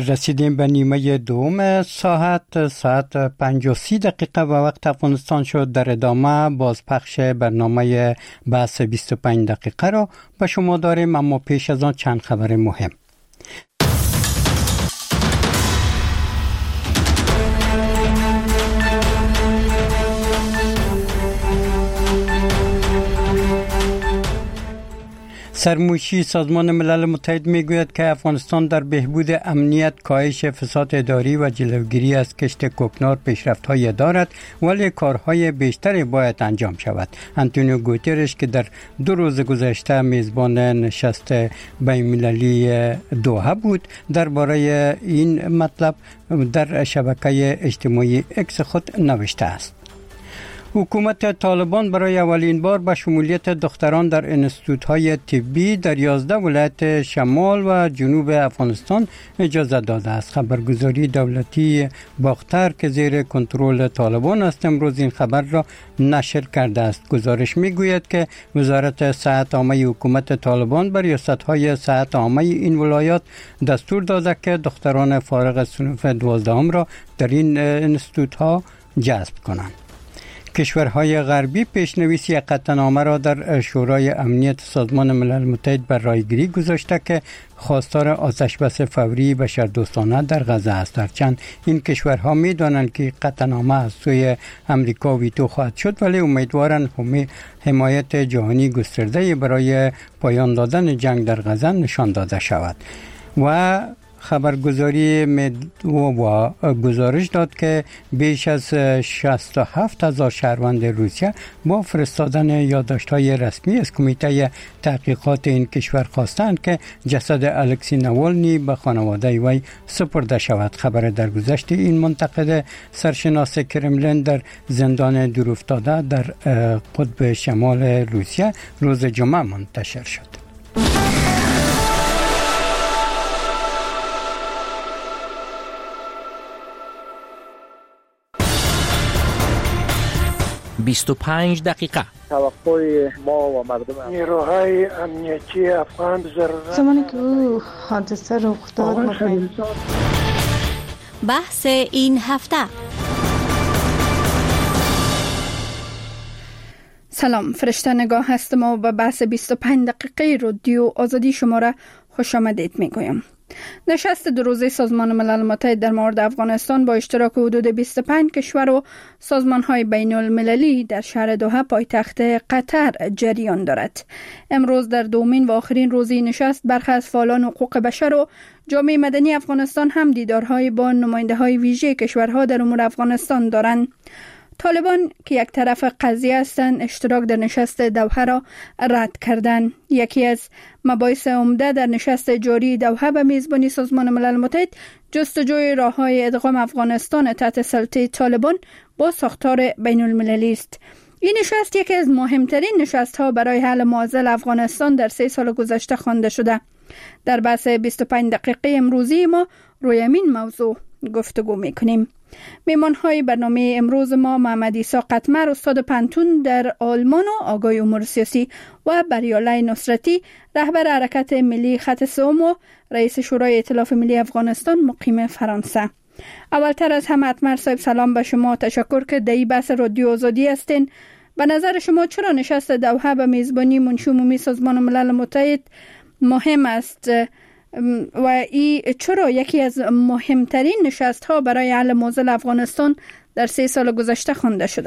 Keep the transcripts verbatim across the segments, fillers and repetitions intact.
رسیدیم به نیمه دوم ساعت ساعت پنج و سی دقیقه و وقت افغانستان شد. در ادامه بازپخش برنامه بحث بیست و پنج دقیقه را به شما داریم، اما پیش از آن چند خبر مهم. سرموشی سازمان ملل متحد میگوید که افغانستان در بهبود امنیت، کاهش فساد اداری و جلوگیری از کشت کوکنار پیشرفت‌های دارد، ولی کارهای بیشتری باید انجام شود. آنتونیو گوترش که در دو روز گذشته میزبان نشست بین‌المللی دوحه بود، درباره این مطلب در شبکه اجتماعی اکس خود نوشته است. حکومت طالبان برای اولین بار به شمولیت دختران در انستیتوت‌های طبی در یازده ولایت شمال و جنوب افغانستان اجازه داده است. خبرگزاری دولتی باختر که زیر کنترل طالبان است امروز این خبر را نشر کرده است. گزارش میگوید که وزارت صحت عامه حکومت طالبان بر ریاست‌های صحت عامه این ولایات دستور داده که دختران فارغ الصنوف دوازدهم را در این انستیتوت‌ها جذب کنند. کشورهای غربی پیشنویسی قطعنامه را در شورای امنیت سازمان ملل متحد بر رایگیری گذاشته که خواستار آتش بس فوری بشردوستانه در غزه است. هرچند این کشورها می دانند که قطعنامه از سوی امریکا ویتو خواهد شد، ولی امیدوارند حمایت جهانی گسترده برای پایان دادن جنگ در غزه نشان داده شود. و خبرگزاری مدوا گزارش داد که بیش از شصت و هفت هزار شهروند روسیه با فرستادن یادداشت‌های رسمی از کمیته تحقیقات این کشور خواستند که جسد الکسی نوالنی به خانواده وی سپرده شود. خبر درگذشت این منتقد سرشناس کرملین در زندان دورافتاده در قطب شمال روسیه روز جمعه منتشر شد. بیست و پنج دقیقه. توقع ما و مردم نیروهای امنیتی افغان ضرورت زمانی که او حادثه رخ داد بحث این هفته. سلام، فرشته نگاه هستم و به بحث بیست و پنج دقیقه رادیو آزادی شما را خوش آمدید میگویم. نشست دو روزه سازمان ملل متحد در مورد افغانستان با اشتراک حدود بیست و پنج کشور و سازمان‌های بین المللی در شهر دوحه پایتخت قطر جریان دارد. امروز در دومین و آخرین روزی نشست برخی از فعالان حقوق بشر و جامعه مدنی افغانستان هم دیدارهای با نماینده‌های ویژه کشورها در امور افغانستان دارند. طالبان که یک طرف قضیه هستند اشتراک در نشست دوحه را رد کردند. یکی از مباحث عمده در نشست جاری دوحه به میزبانی سازمان ملل متحد جستجوی راه‌های ادغام افغانستان تحت سلطه طالبان با ساختار بین المللی است. این نشست یکی از مهمترین نشست‌ها برای حل معضل افغانستان در سه سال گذشته خوانده شده. در بحث بیست و پنج دقیقه امروزی ما روی این موضوع گفتگو می‌کنیم. میمان‌های برنامه امروز ما محمد عیسی قطمر استاد پنتون در آلمان و آگاه امور سیاسی و بریاله نصرتی رهبر حرکت ملی خط سوم و رئیس شورای ائتلاف ملی افغانستان مقیم فرانسه. اولتر از همه قطمر صاحب سلام به شما، تشکر که در این بحث رادیو آزادی هستین. به نظر شما چرا نشست دوحه به میزبانی منشی عمومی سازمان ملل متحد مهم است و ای چرا یکی از مهمترین نشست ها برای حل معضل افغانستان در سه سال گذشته خوانده شده؟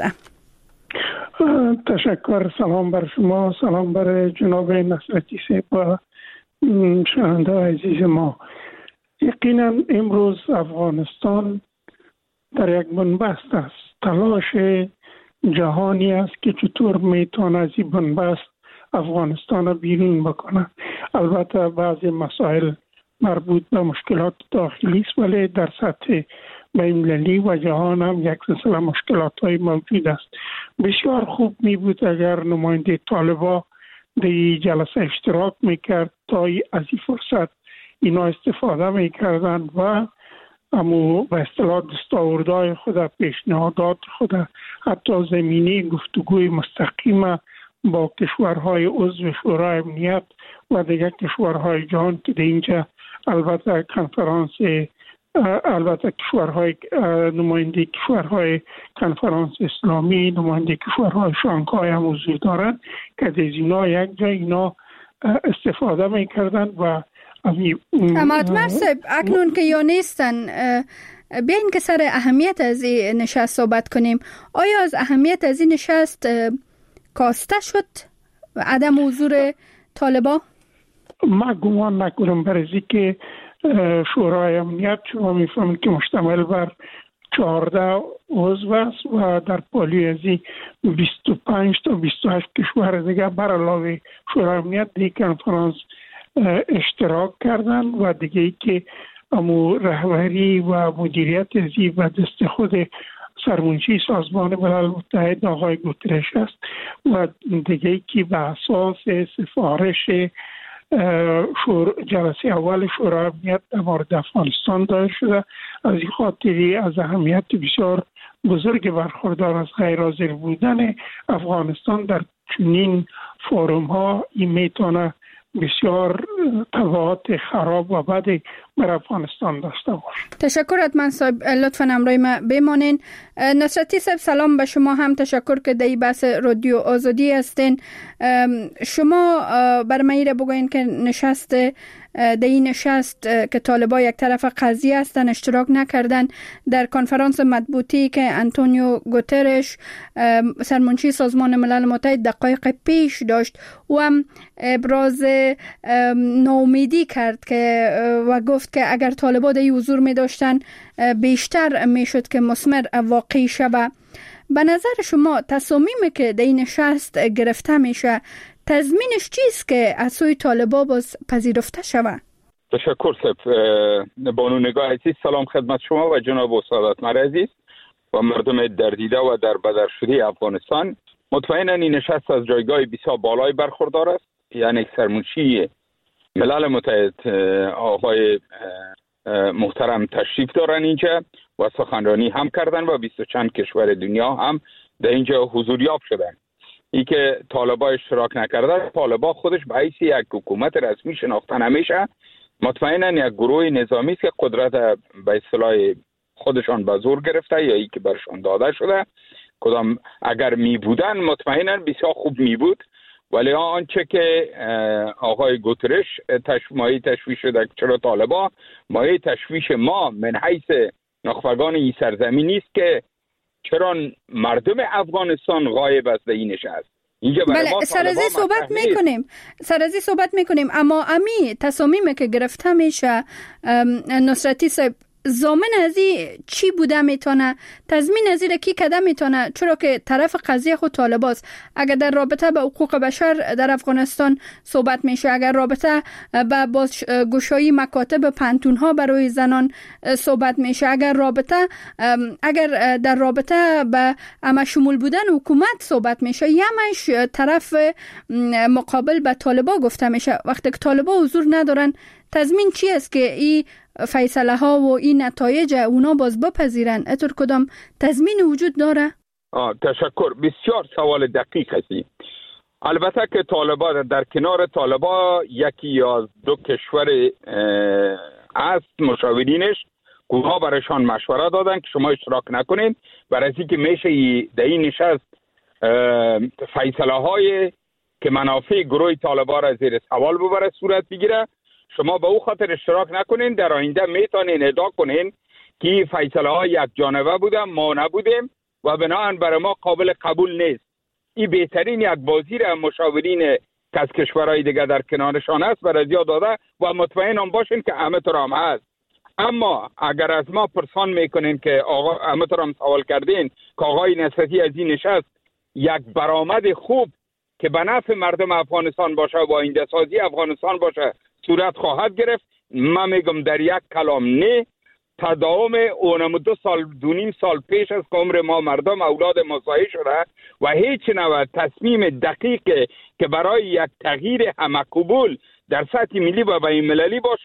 تشکر. سلام بر شما، سلام بر جناب نصرتی صاحب و شنونده عزیز ما. یقینا امروز افغانستان در یک بنبست است. تلاش جهانی است که چطور میتونه از این بنبست افغانستان بیرون بکنه. البته بعضی مسائل مربوط به مشکلات داخلی است، ولی در سطح بین‌المللی و جهان هم یک سلسله مشکلات های موجود است. بسیار خوب می بود اگر نماینده طالبان در جلسه اشتراک میکرد تا از این فرصت اینا استفاده میکردند و امو به اصطلاح دستاوردهای خود، پیشنهادات خود، حتی زمینه گفتگوی مستقیم با کشورهای عضو شورای امنیت و دیگر کشورهای جهان که در اینجا البته کنفرانس البته کشورهای نماینده کشورهای کنفرانس اسلامی، نماینده کشورهای شانگهای هم حضور دارند که از اینا یک جای اینا استفاده میکردن و حماد مرسب اکنون که یا نیستن، بیاین که سر اهمیت از این نشست صحبت کنیم. آیا از اهمیت از این نشست کاسته شد عدم حضور طالبا؟ ما گمان نکنم، برای که شورای امنیت شما میفهمید که مشتمل بر چهارده عضو است و در پالی از بیست و پنج تا بیست و هشت کشور دیگه بر علاوه شورای امنیت دیگه کنفرانس اشتراک کردن و دیگه ای که امو رهبری و مدیریت ازی و دست خود سرمنشی سازمان ملل متحد آقای گوترش است و دیگه ای که به اساس سفارش جلسه اول شورای امنیت در مورد افغانستان دایر شده. از این خاطری از اهمیت بسیار بزرگ برخوردار از غیر حاضر بودن افغانستان در چنین فورم ها این میتونه بسیار تبعات خراب و بد بر افغانستان داشته باشه. تشکر حتما صاحب، لطفاً همراه ما بمانین. نصرتی صاحب سلام به شما هم، تشکر که در بحث رادیو آزادی هستین. شما بر من ایره بگوین که نشست در این نشست که طالبا یک طرف قضیه هستن اشتراک نکردن در کنفرانس مطبوعاتی که انتونیو گوترش سرمنشی سازمان ملل متحد دقایق پیش داشت و هم ابراز ناامیدی کرد که و گفت که اگر طالبا در حضور می داشتن بیشتر می شد که مثمر واقعی شود. به نظر شما تصامیمی که در این نشست گرفته میشه تضمینش چیست که از سوی طالبا باز پذیرفته شود؟ تشکر صاحب. بانو نگاه عزیز، سلام خدمت شما و جناب استاد مر عزیز و مردم در دیده و در بدر شده افغانستان. مطمئنا این نشست از جایگاه بسیار بالای برخوردار است. یعنی سرمنشی ملل متحد آقای محترم تشریف دارن اینجا و سخنرانی هم کردن و بیست و چند کشور دنیا هم در اینجا حضوریاب شدن. ای که طالبا اشتراک نکرده، طالبا خودش به حیث یک حکومت رسمی شناخته نمیشه. مطمئنا یک گروه نظامی است که قدرت به اصطلاح خودشان به زور گرفته یا ای که برشان داده شده. کدام اگر می بودن مطمئنا بسیار خوب می بود، ولی آنچه که آقای گوترش مایه تشویش شده چرا طالبا، مایه تشویش ما من حیث نخبگان این سرزمینی است که چرا مردم افغانستان غایب از این نشست. اینجا برای بله، سرازی صحبت میکنیم سرازی صحبت میکنیم اما امی تصامیمی که گرفته میشه نصرتی صاحب ضامن از این چی بوده میتونه؟ تضمین از این کی کده میتونه؟ چرا که طرف قضیه خود طالباست. اگر در رابطه به حقوق بشر در افغانستان صحبت میشه، اگر رابطه به بازگشایی مکاتب پنتونها برای زنان صحبت میشه، اگر رابطه اگر در رابطه به اما شمول بودن حکومت صحبت میشه، یمش طرف مقابل به طالبا گفته میشه. وقتی که طالبا حضور ندارن تضمین چی است که این فیصله ها و این نتایج اونا باز بپذیرن؟ اتر کدام تضمین وجود داره؟ آه، تشکر. بسیار سوال دقیق هستی. البته که طالبا در کنار طالبا یکی یا دو کشور است مشاورینش اونها برایشان مشوره دادن که شما اشتراک نکنین، برای اینکه میشه در این نشست فیصله های که منافع گروه طالبا را زیر سوال ببره صورت بگیره. شما به او خاطر اشتراک نکنین، در آینده میتونین ادعا کنین که فیصله ها یک جانبه بودن، ما نبودیم و بنابراین برای ما قابل قبول نیست. این بهترین یک بازی را مشاورین که از کشورهای دیگه در کنارشان است برای زیاد داده و مطمئن هم باشین که همه طور هم هست. اما اگر از ما پرسان میکنین که آقا همه طور هم سوال کردین که آقای نصرتی از این نشست یک برآمد خوب که به نفع مردم افغانستان باشه و آینده سازی افغانستان باشه صورت خواهد گرفت، من میگم در یک کلام نه. تداوم اونم دو سال دو نیم سال پیش از که عمر ما مردم اولاد ما ضایع شده و هیچ نوع تصمیم دقیق که برای یک تغییر همه قبول در سطح ملی و بین المللی باشه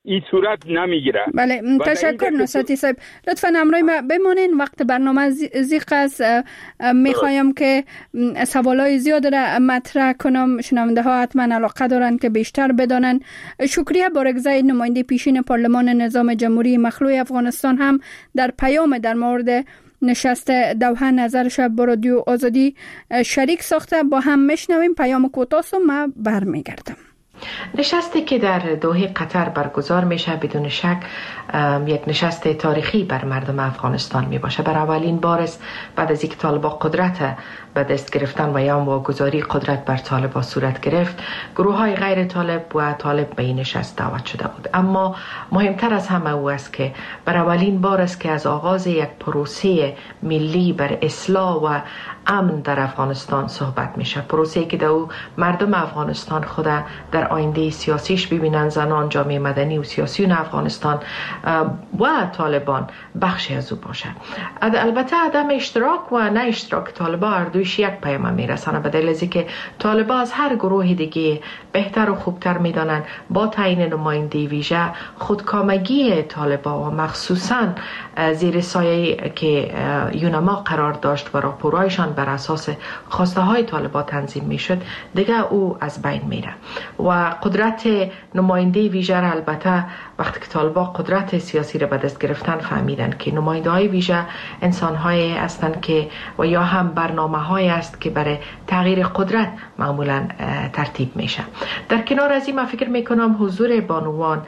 این صورت نمیگیره. بله تشکر نصرتی صاحب. لطفا همراه ما بمانین، وقت برنامه زیق است. میخوایم که سوالای زیاد را مطرح کنم، شنونده ها حتما علاقه دارن که بیشتر بدانن. شکریه بارگزای نماینده پیشین پارلمان نظام جمهوری مخلوع افغانستان هم در پیام در مورد نشست دوحه نظرش با رادیو آزادی شریک ساخته. با هم میشنویم پیام کوتاه و ما برمیگردم. نشستی که در دوحه قطر برگزار میشه بدون شک یک نشست تاریخی بر مردم افغانستان می باشه. بر اولین بار است بعد از اینکه طالبان قدرت به دست گرفتن و یا واگذاری قدرت بر طالبان صورت گرفت، گروه های غیر طالب و طالب به این نشست دعوت شده بود. اما مهمتر از همه او است که بر اولین بار است که از آغاز یک پروسه ملی بر اصلاح و امن در افغانستان صحبت میشه. پروسه‌ای که در او مردم افغانستان خود در آینده سیاسیش ببینن، زنان، جامعه مدنی و سیاسیون افغانستان و طالبان بخشی از او باشه. البته عدم اشتراک و نه اشتراک طالبان هر دویش یک پیام میرسانه، به دلیل اینکه طالبان از هر گروه دیگه بهتر و خوبتر میدانن با تعیین نماینده ویژه خودکامگی طالبان و مخصوصا زیر سایه که یونما قرار داشت و راپورایشان بر اساس خواسته های طالبان تنظیم میشد دیگه او از بین میره و قدرت نماینده ویژه را البته وقتی که طالبان قدرت سیاسی را به دست گرفتن فهمیدن که نماینده های ویژه انسان های هستند که و یا هم برنامه های است که برای تغییر قدرت معمولا ترتیب میشه. در کنار از این من فکر میکنم حضور بانوان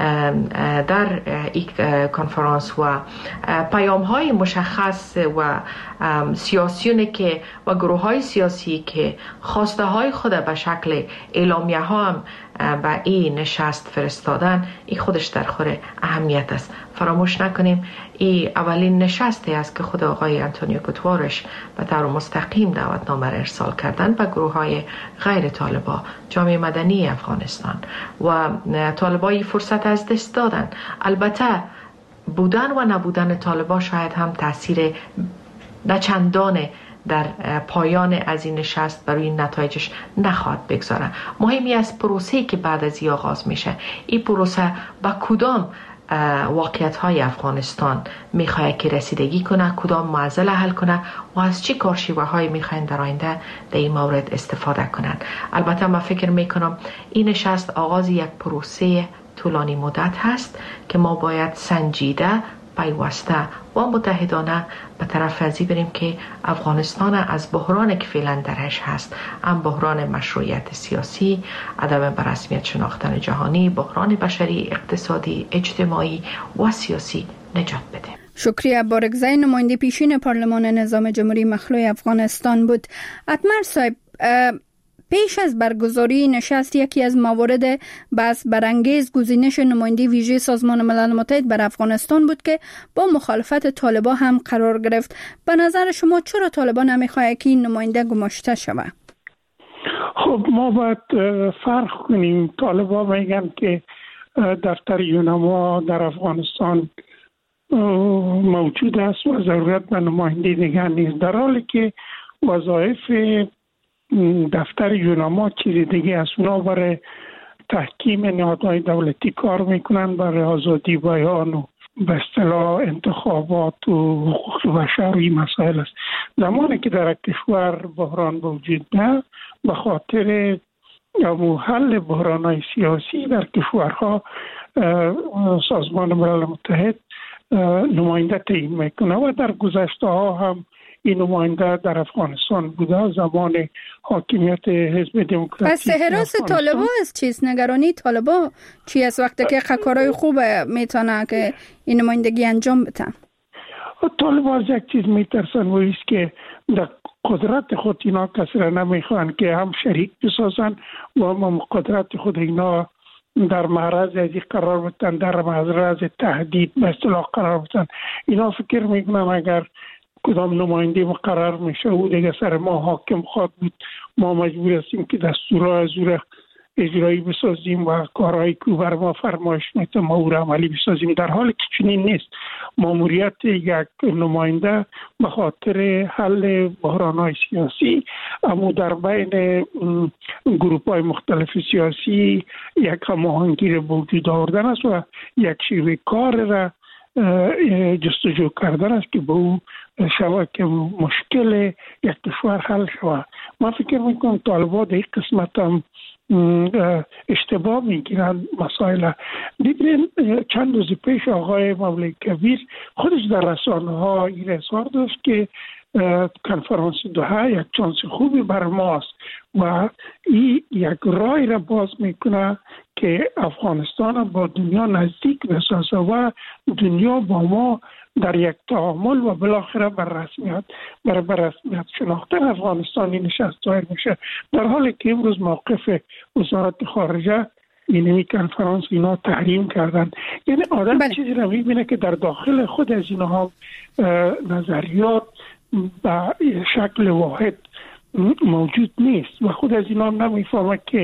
در این کنفرانس و پیام های مشخص و سیاسیونه که و گروه های سیاسی که خواسته های خود به شکل اعلامیه ها هم به این نشست فرستادن، این خودش در خور اهمیت است. فراموش نکنیم این اولین نشستی است که خود آقای انتونیو گوتوارش به طور مستقیم دعوتنامه را ارسال کردن به گروه های غیر طالبان جامعه مدنی افغانستان و طالبان فرصت از دست دادن. البته بودن و نبودن طالبان شاید هم تاثیر نچندان در پایان از این نشست برای این نتایجش نخواهد بگذاره. مهمی از پروسه‌ای که بعد از این آغاز میشه، این پروسه با کدام واقعیت های افغانستان میخواد که رسیدگی کنه، کدام معضل حل کنه و از چی کارشیوه های میخواین در آینده در این مورد استفاده کنن. البته من فکر میکنم این نشست آغاز یک پروسه طولانی مدت هست که ما باید سنجیده، پیوسته و متحدانه به طرف ازی بریم که افغانستان از بحرانی که فعلا درش هست، هم بحران مشروعیت سیاسی، عدم بررسمیت شناختن جهانی، بحران بشری، اقتصادی، اجتماعی و سیاسی نجات بده. شکریه بارگزای نماینده پیشین پارلمان نظام جمهوری مخلوع افغانستان بود. اتمر صاحب، پیش از برگزاری نشست یکی از موارد بحث برانگیز گزینش نماینده ویژه سازمان ملل متحد بر افغانستان بود که با مخالفت طالبان هم قرار گرفت. به نظر شما چرا طالبان نمیخواد که این نماینده گماشته شود؟ خب ما باید فرق کنیم. طالبان میگن که دفتر یونما در افغانستان موجود است و ضرورت به نماینده دیگر نیست، در حالی که وظایف دفتر یونما چیز دیگه است. اونا برای تحکیم نهادهای دولتی کار میکنن، برای آزادی بیان و به اصطلاح انتخابات و حقوق بشر و این مسائل است. زمانی که در کشور بحران وجود نه، به خاطر حل بحران‌های سیاسی در کشورها سازمان ملل متحد نماینده تعیین میکنه و در گذشته ها هم این نماینده در افغانستان بوده زمان حاکمیت حزب دموکراتیک. پس حراس طالبان از چیز نگرانی طالبان چی از وقتی که کارهای خوب میتونه که این نمایندگی انجام بدن؟ طالبان از یک چیز میترسن و ایست که در قدرت خود اینا کسی را نمیخوان که هم شریک بسازن و هم قدرت خود اینا در معرض از قرار بودن، در معرض تهدید به اصطلاح قرار بودن. اینا فکر میکنم اگر کدام نماینده مقرر میشه و دیگه سر ما حاکم خواهد بود، ما مجبور هستیم که دستورها از او اجرایی بسازیم و کارهایی که بر ما فرمایش میده ما او را عملی بسازیم، در حالی که چنین نیست. ماموریت یک نماینده به خاطر حل بحران‌های سیاسی اما در بین گروه‌های مختلف سیاسی یک هماهنگی را وجود آوردن است و یک شیوه کار را جستجو کردن است که به او شود که مشکل یک کشور حل شود. من فکر میکنم طالبان در این قسمت هم اشتباه میگیرن مسائل. دیدین چند روز پیش آقای مولوی کبیر خودش در رسانه ها این اظهار داشت که کنفرانس دوحه یک چانس خوبی بر ماست و این یک راه را باز میکنه که افغانستان با دنیا نزدیک بسازه و دنیا با ما در یک تعامل و بالاخره بر رسمیت بر بر رسمیت شناختن افغانستانی نشست ظاهر میشه، در حالی که امروز موقف وزارت خارجه اینمی کنفرانس اینا تحریم کردن. یعنی آدم بله. چیزی را میبینه که در داخل خود از اینها نظریات به شکل واحد موجود نیست و خود از اینا هم نمیفهمه که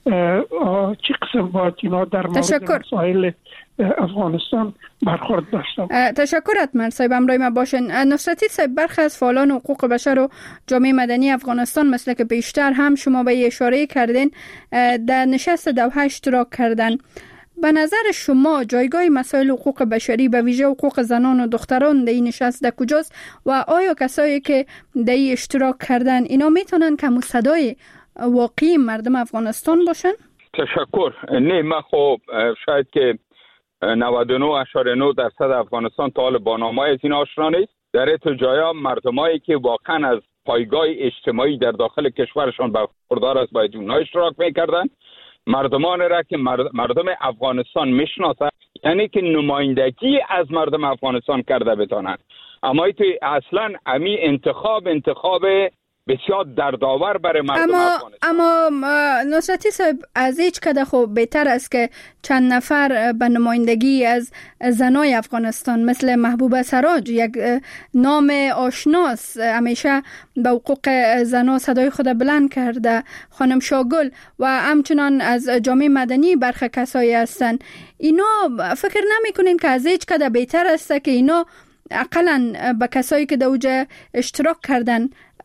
چی قسم باید اینا در مورد مسائل افغانستان برخورد داشتم. تشکر اتمر صاحب، همراه ما باشین. نصرتی صاحب، برخی از فعالان حقوق بشر و جامعه مدنی افغانستان مثل که بیشتر هم شما به اشاره کردین در نشست دوحه اشتراک کردن. به نظر شما جایگاه مسائل حقوق بشری به ویژه حقوق زنان و دختران در این نشست در کجاست و آیا کسایی که در این اشتراک کردن اینا میتونن کم صدای واقعی مردم افغانستان باشن؟ تشکر. نه، من خب شاید که نود و نه اشاره نه درصد افغانستان تا حال با نامای از این آشنا نیست. در اتو جایا مردمایی که واقعا از پایگاه اجتماعی در داخل کشورشان برخوردار است باید اونها اشتراک میکردن. مردمان را که مردم افغانستان میشناسن، یعنی که نمایندگی از مردم افغانستان کرده بتانند. اما ایتو اصلا امی انتخاب انتخاب بسیار دردآور برای مردم اما افغانستان. اما نصرتی صاحب، از هیچ کده خب بهتر است که چند نفر به نمایندگی از زنای افغانستان مثل محبوبه سراج، یک نام آشناس، همیشه به حقوق زنا صدای خود بلند کرده، خانم شاگل و همچنان از جامعه مدنی برخی کسایی هستند. اینا فکر نمی کنین که از هیچ کده بهتر است که اینا اقلا به کسایی که در اوجه اشتراک کردن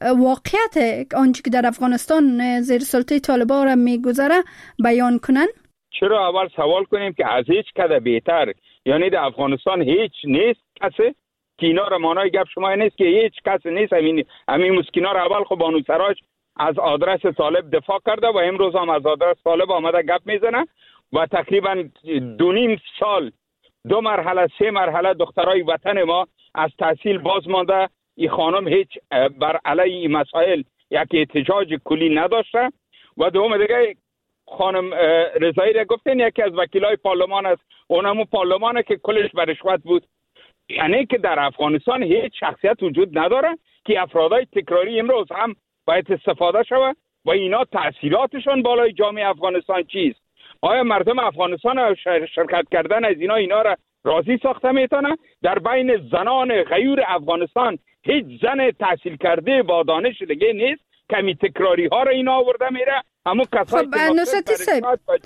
واقعیت آنچه که در افغانستان زیر سلطه طالبان را میگذره بیان کنن؟ چرا اول سوال کنیم که از هیچ کده بهتر، یعنی در افغانستان هیچ نیست کسی که اینا را مانای گپ شما نیست که هیچ کسی نیست. همین همین مسکینا را اول خب بانو سراج از آدرس طالب دفاع کرده و امروز هم از آدرس طالب آمده گپ میزنه و تقریبا دو نیم سال دو مرحله سه مرحله دخترای وطن ما از تحصیل باز مانده. این خانم هیچ بر علیه این مسائل یک احتجاج کلی نداشته. و دوم دیگه خانم رضایی را گفتین یکی از وکیلای پارلمان است، اونمو پارلمانه که کلش به رشوت بود. یعنی که در افغانستان هیچ شخصیت وجود نداره که افرادای تکراری امروز هم باید استفاده شود و اینا تأثیراتشون بالای جامعه افغانستان چیست؟ آیا مردم افغانستان شرکت کردن از اینا اینا را راضی ساخته میتونه؟ در بین زنان غیور افغانستان هیچ زن تحصیل کرده با دانش دیگه نیست، کمی تکراری ها را اینا آورده میره. اما کسایی خب که نصرتی صاحب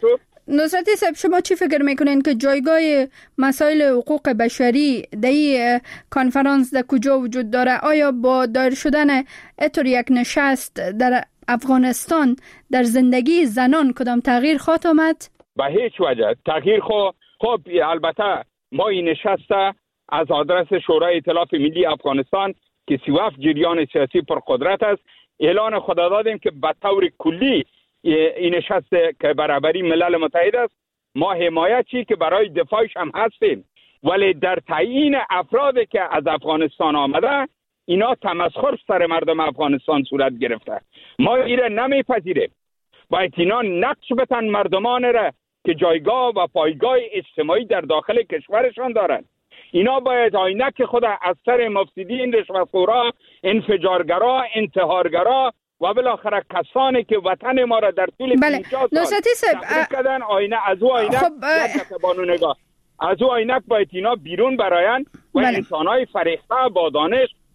نصرتی صاحب شما چی فکر میکنین که جایگاه مسائل حقوق بشری در این کنفرانس در کجا وجود داره؟ آیا با دایر شدن اتور یک نشست در افغانستان در زندگی زنان کدام تغییر خواهد آمد؟ به هیچ وجه تغییر خو خب البته ما این نشسته از آدرس شورای ائتلاف ملی افغانستان که سی و هفت جریان سیاسی پرقدرت است اعلان خود دادیم که به طور کلی این نشست که برابری ملل متحد است ما حمایتی که برای دفاعش هم هستیم، ولی در تعیین افرادی که از افغانستان آمده اینا تمسخر سر مردم افغانستان صورت گرفته. ما ایره نمیپذیریم. باید اینا نقش بتن مردمان را که جایگاه و پایگاه اجتماعی در داخل کشورشان دارند. اینا باید عینک خود از سر مفسدین، رشوه‌خورا، انفجارگرا، انتحارگرا و بالاخره کسانی که وطن ما را در طول پنجاه سال تخریب کردن آینه از او عینک خب بانو نگاه از او عینک باید اینا بیرون براین و بله. انسانای فریخته با دانش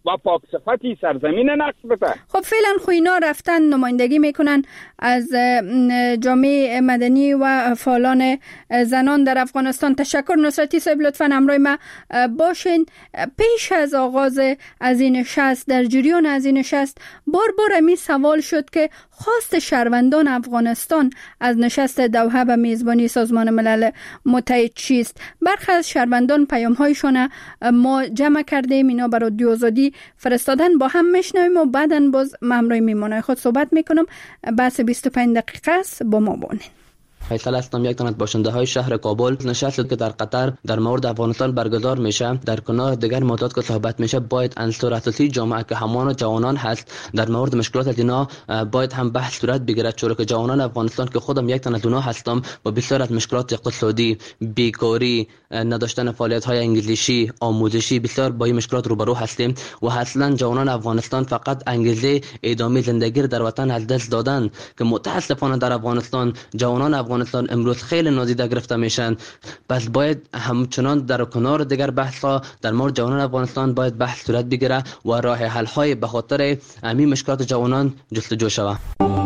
و پاک صفتی سرزمین نقش بده. خب فعلا خو اینا رفتن نمایندگی میکنن از جامعه مدنی و فعالان زنان در افغانستان. تشکر نصرتی صاحب، لطفاً همراه ما باشین. پیش از آغاز از این نشست، در جریان از این نشست بار بار می سوال شد که خواست شهروندان افغانستان از نشست دوحه به میزبانی سازمان ملل متحد چیست. برخی از شهروندان پیام‌هایشان ما جمع کردیم، اینا برای رادیو آزادی فرستادن، با هم میشنویم و بعداً باز همراه میمونای خود صحبت میکنم. بس بیست و پنج دقیقه است، با ما باشین. فیصل هستم، یک تن از باشنده های شهر کابل. نشستی که در قطر در مورد افغانستان برگزار میشه، در کنار دیگر موضوعات که صحبت میشه، باید عنصر اساسی جامعه که همان جوانان هست در مورد مشکلات از اینا باید هم بحث صورت بگیره، چون که جوانان افغانستان که خودم یک تن از اونها هستم با بسیار از مشکلات اقتصادی، بیکاری، نداشتن فعالیت های انگلیسی، آموزشی، بسیار با این مشکلات روبرو هستیم و اصلا جوانان افغانستان فقط انگیزه ادامه زندگی در وطن از دست دادن که متاسفانه در افغانستان جوانان افغانستان امروز خیلی نادیده گرفته میشن. پس باید همچنان در کنار دیگر بحثا در مورد جوانان افغانستان باید بحث صورت بگیره و راه حل های به خاطر همین مشکلات جوانان جستجو شود.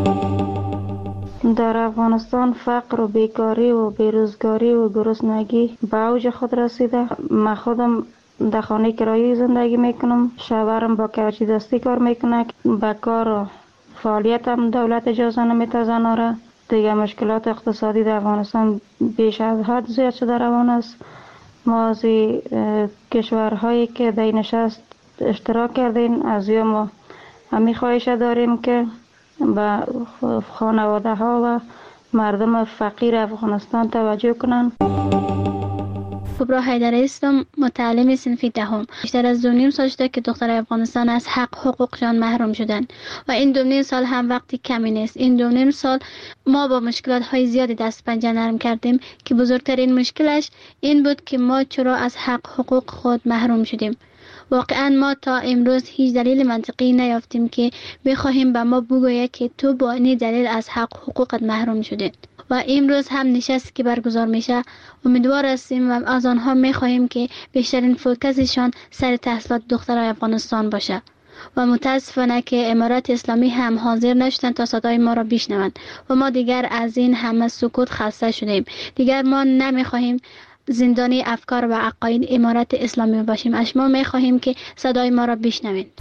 در افغانستان فقر و بیکاری و بیروزگاری و گرسنگی به اوج خود رسیده. من خودم در خانه کرایی زندگی میکنم، شوهرم با کارچی دستی کار میکنه، به کار و فعالیت هم دولت اجازه نمیده زنها را. دیگه مشکلات اقتصادی در افغانستان بیش از حد زیاد شده روان است. ما از کشورهایی که در این نشست اشتراک کردیم از یا ما همین خواهش داریم که به خانواده ها و مردم فقیر افغانستان توجه کنند. کبرا حیدری هستم، متعلم صنف دهم. بیشتر از دو نیم سال شده که دخترای افغانستان از حق حقوقشان محروم شدن و این دو نیم سال هم وقتی کمی نیست. این دو نیم سال ما با مشکلات های زیادی دست پنجه نرم کردیم که بزرگترین مشکلش این بود که ما چرا از حق حقوق خود محروم شدیم. واقعا ما تا امروز هیچ دلیل منطقی نیافتیم که بخواهیم به ما بگویه که تو با این دلیل از حق حقوقت محروم شدید. و امروز هم نشستی که برگزار میشه امیدوار هستیم و از آنها میخواهیم که بیشترین فوکسشان سر تحصیلات دخترای افغانستان باشه و متاسفانه که امارات اسلامی هم حاضر نشدن تا صدای ما را بشنوند و ما دیگر از این همه سکوت خسته شدیم. دیگر ما نمیخواهیم زندانی افکار و عقاید امارات اسلامی باشیم. از ما میخواهیم که صدای ما را بشنوید.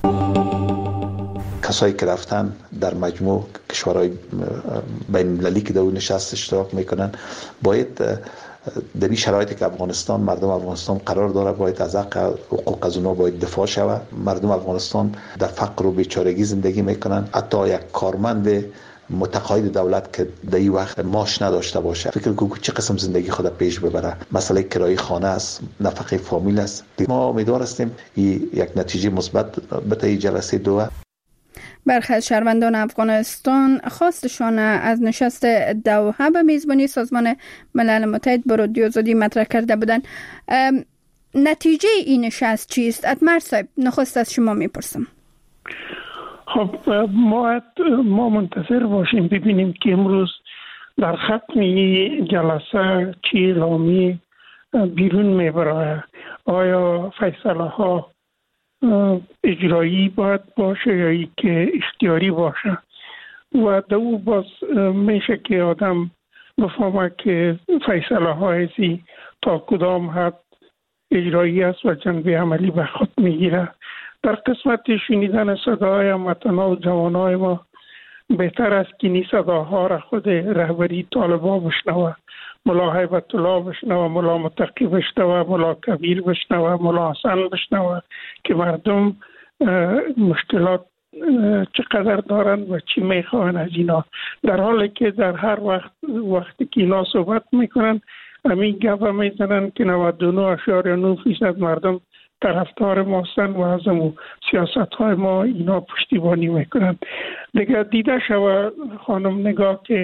کسایی که رفتن در مجموع کشورهای بین المللی که در اون نشست اشتراک میکنن باید در این شرایطی که افغانستان مردم افغانستان قرار داره باید از حق حقوق از اونها باید دفاع شود. مردم افغانستان در فقر و بیچارگی زندگی میکنن. حتی یک کارمند متقاعد دولت که در این وقت معاش نداشته باشه فکر کنم چه قسم زندگی خود پیش ببره. مسئله کرایه خانه است، نفقه فامیل است. ما امیدوار هستیم این یک نتیجه مثبت به این جلسه دوحه. برخی از شهروندان افغانستان خواستشان از نشست دوحه به میزبانی سازمان ملل متحد با رادیو آزادی مطرح کرده بودند. نتیجه این نشست چیست؟ اتمر صاحب، نخست از شما میپرسم. خب ما ما منتظر باشیم ببینیم که امروز در ختم جلسه چی اعلامی بیرون میبره. آیا فیصله ها اجرایی باید باشه یا ای که اختیاری باشه و دو باز میشه که آدم بفهمه که فیصله های تا کدام حد اجرایی است و جنبه عملی به خود میگیره. در قسمت شنیدن صدای متنا و جوانای ما بهتر است که این صداها را خود رهبری طالبا بشنوه، ملا هیبت الله بشنوه، ملا متقی بشنوه، ملا کبیر بشنوه، ملا حسن بشنوه که مردم مشکلات چقدر دارن و چی میخواهن از اینا، در حالی که در هر وقت وقتی که اینا صحبت میکنن همین گپ میزنن که نود و نه اشاریه نه فیصد مردم طرفدار ما هستند و از امو سیاست های ما اینا پشتیبانی میکنن. دیگه دیده شود خانم نگاه که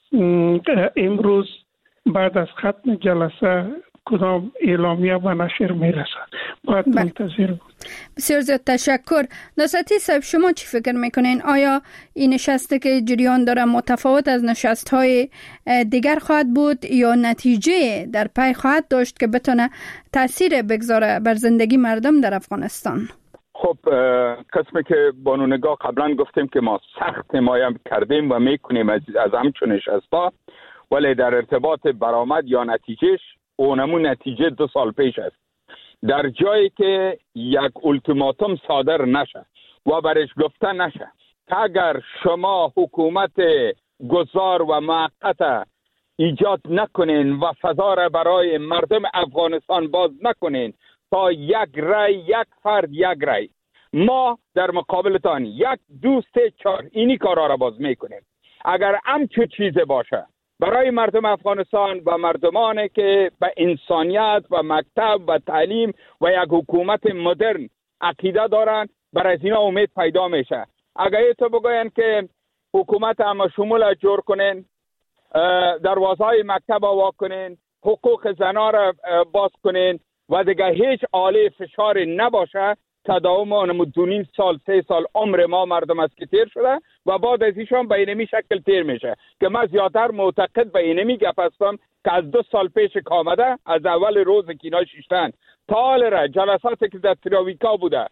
امروز بعد از ختم جلسه کدام اعلامیه به نشر میرسد. باید منتظر بود. بسیار زیاد تشکر. نصرتی صاحب، شما چی فکر میکنین؟ آیا این نشسته که جریان داره متفاوت از نشست های دیگر خواهد بود یا نتیجه در پی خواهد داشت که بتونه تاثیر بگذاره بر زندگی مردم در افغانستان؟ خب خب قسمی که بانو نگاه قبلا گفتیم که ما سخت حمایت کردیم و میکنیم از, از همچون نشستا، ولی در ارتباط برآمد یا نتیجهش اونمون نتیجه دو سال پیش است. در جایی که یک اولتیماتوم صادر نشه و برش گفته نشه که اگر شما حکومت گذار و موقت ایجاد نکنین و فضا را برای مردم افغانستان باز نکنین تا یک رای یک فرد یک رای، ما در مقابلتان یک دو سه چهار اینی کارا را باز میکنیم. اگر همچون چیز باشه برای مردم افغانستان و مردمانی که به انسانیت و مکتب و تعلیم و یک حکومت مدرن عقیده دارن، برای از اینا امید پیدا میشه. اگر تو بگوین که حکومت همه شمول جور کنین، دروازه های مکتب وا کنین، حقوق زنا را باز کنین و دیگه هیچ آله فشار نباشه، تداوم اونمو دونین سال سه سال عمر ما مردم است که تیر شده و بعد از ایشان به اینمی شکل تیر میشه که من زیادتر معتقد به اینمی گپ هستم که از دو سال پیش که آمده، از اول روز که اینا شیشتن تا حال را جلساتی که در تراویکا بوده،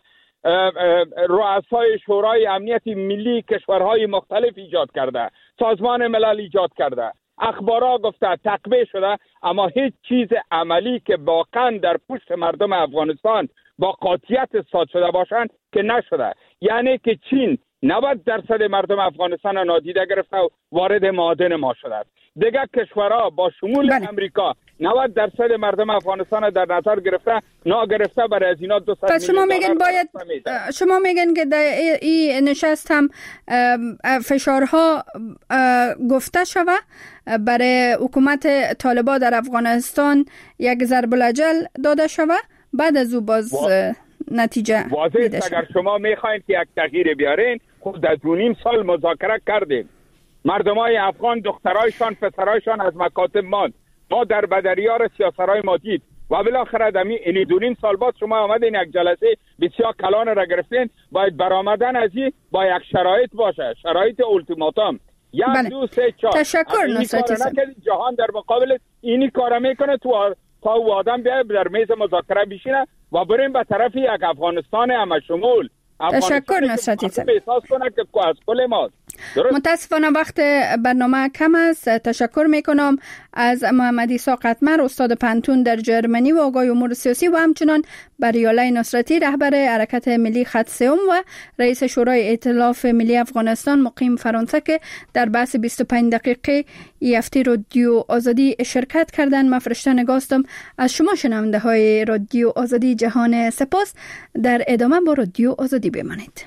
رؤسای شورای امنیت ملی کشورهای مختلف ایجاد کرده، سازمان ملل ایجاد کرده، اخبارا گفته، تقبیه شده، اما هیچ چیز عملی که واقعا در پشت مردم افغانستان با قاطعیت استاد شده باشند که نشده. یعنی که چین نود درصد مردم افغانستان نادیده گرفته و وارد معادن ما شده. دیگه کشورها با شمول بله. امریکا نود درصد مردم افغانستان در نظر گرفته، نا گرفته برای از اینا دو صد پس شما میگن باید شما میگن که در این نشست هم فشارها گفته شوه برای حکومت طالبان در افغانستان، یک ضرب الاجل داده شوه، بعد از او باز وا... نتیجه واضح است. اگر شما میخواین که یک تغییر بیارین، خود در دو نیم سال مذاکره کردیم، مردمای افغان دخترایشان پسرایشان از مکاتب ماند، ما در بدریار سیاسرای ما دید و بالاخره دمی این دو نیم سال بعد شما آمدین یک جلسه بسیار کلان را گرفتین. باید برآمدن از این با یک شرایط باشه، شرایط اولتیماتوم، یک بله. دو سه چهار. تشکر نصرتی جهان در مقابل اینی کار میکنه تو تا او آدم بیاید در میز مذاکره بشینه و بریم به طرف یک افغانستان همه شمول. تشکر نصرتی صاحب. احساس کنه که از کل ماست. متاسفانه وقت برنامه کم است. تشکر میکنم از محمد عیسی قطمر، استاد پانتون در جرمنی و آقای امور سیاسی، و همچنان بریالای نصرتی، رهبر حرکت ملی خط سوم و رئیس شورای ائتلاف ملی افغانستان مقیم فرانسه، که در بحث بیست و پنج دقیقه هفته رادیو آزادی شرکت کردن. من فرشته نگاستم از شما شنونده های رادیو آزادی جهان سپاس. در ادامه با رادیو آزادی بمانید.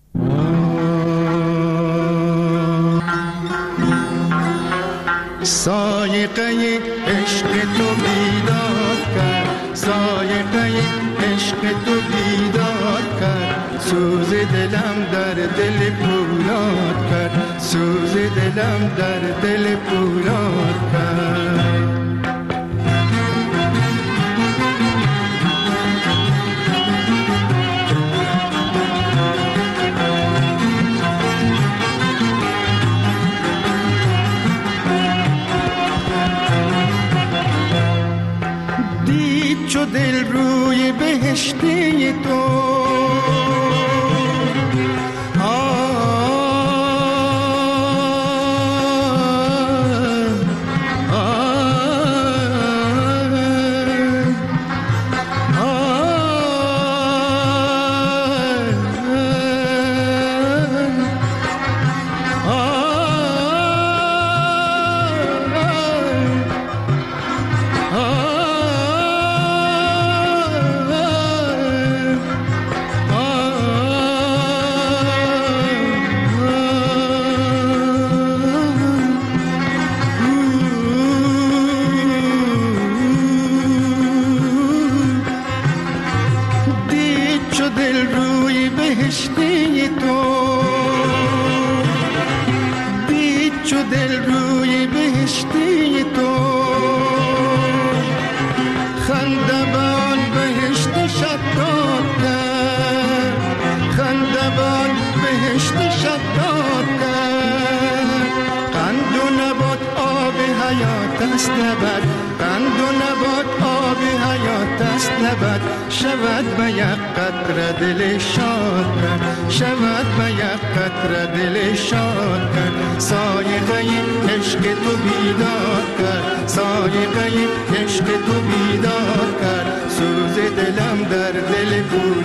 سایقه عشق تو بیدار کرد، سایقه عشق تو بیدار کرد، سوز دلم در دل پولاد کرد، سوز دلم در دل پولاد کرد. چو دل روی بهشتی تو دست نبد، قند و نبات آب حیات است نبد، شود به یک قطره دل شاد کرد، شود به یک قطره دل شاد کرد، سایقه عشق تو بیدار کرد، سایقه عشق تو بیدار کرد، سوز دلم در دل پوی